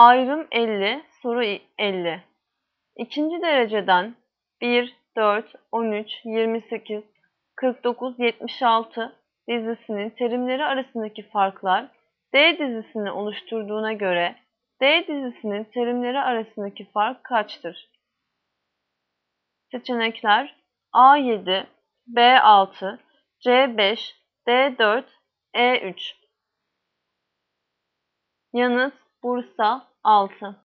Ayrım 50, soru 50. İkinci dereceden 1, 4, 13, 28, 49, 76 dizisinin terimleri arasındaki farklar D dizisini oluşturduğuna göre D dizisinin terimleri arasındaki fark kaçtır? Seçenekler A7, B6, C5, D4, E3. Yanıt Bursa 6.